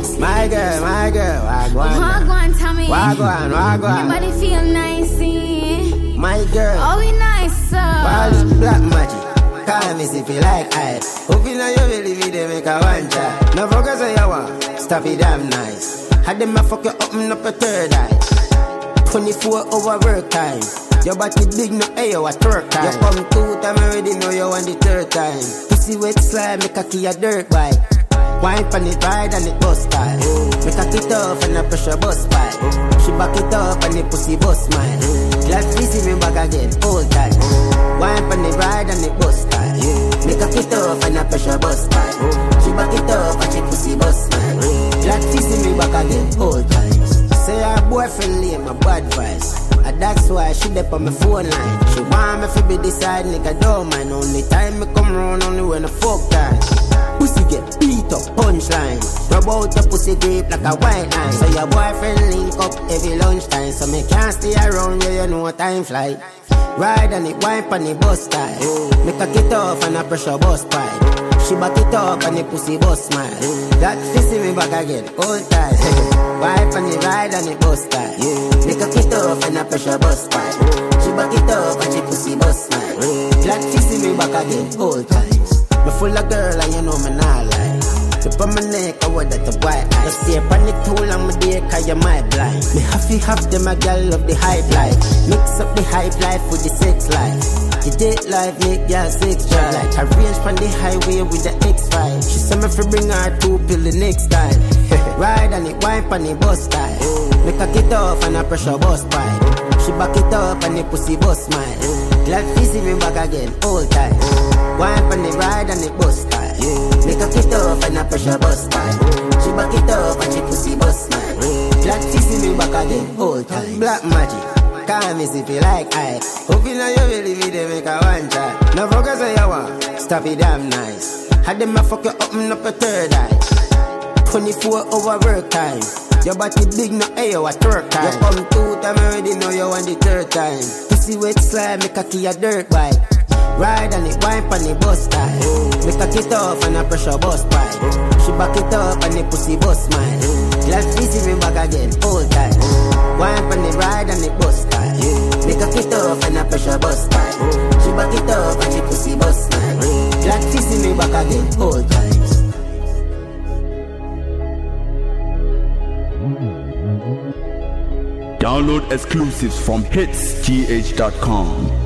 My girl, Wagwan, Tommy. Wagwan. Everybody feel nice, eh? My girl. Oh, we nice, sir. Wild black magic. Call me if you like I. Hope you know you really me, they make a one try. No focus on your one. Stop it damn nice. Had them a fuck you open up a third eye. 24-hour work time. Your body big, no air, a twerk time. You come 2 times already, know you want the 3rd time. Pussy wet slime, make a key a dirt bike. Wine pan it ride and it bust style. Make a kit off and a pressure bust pipe. She back it up and the pussy bust smile. Glad to see me back again, all time. Wine pan it ride and it bust style. Make a kit off and a pressure bust pipe. She back it up and the pussy bust smile. Glad to see me back again, all time. Say her boyfriend lame, my bad vibes. And that's why she dep on my phone line. She want me to be the side nigga, don't mind. Only time me come round, only when the fuck time. Pussy get beat up, punchline. Rub out your pussy grape like a white line. So your boyfriend link up every lunchtime. So me can't stay around where you know time fly. Ride and it wipe and it bust style. Make a get off and a pressure bust pipe. She back it up and the pussy bust smile. That fizzy me back again, all time. Wipe and it ride and it bust style. Make a get off and a pressure bust pipe. She back it up and the pussy bust smile. That fizzy me back again, all times. Me full of girl and you know me not lie. Tip on my neck, I want that the white eye. You stay up on it too long, my dear, cause you might blind. Me have them a girl of the hype life. Mix up the hype life with the sex life. The date life make y'all sex drive. Like I range from the highway with the X5. She said me fi bring her 2 pill the next time. Ride and it wipe and it bust style. Make a get off and a pressure bust pipe. She back it up and the pussy bust smile. Glad to see me back again, all time. Wipe and it ride and it bust style. Make a get off and a pressure bust pipe. She back it up and the pussy bust smile. Glad to see me back again, all time. Black magic. Call me if you like I. Hope you know you really me, they make a one try. No focus on your one. Stop it damn nice. Had them a fuck you open up a 3rd eye. 24-hour work time. Your body big, no air, a twerk time. You come 2 times already, know you want the 3rd time. Pussy wet slime, make a key a dirt bike. Ride and it wipe and it bust style. Make a kit off and a pressure bust pipe. She back it up and the pussy bust smile. Glad to see me back again, all time. Wipe and it ride and it bust style. Make a kit off and a pressure bust pipe. She back it up and the pussy bust smile. Glad to see me back again, all times. Download exclusives from hitsgh.com.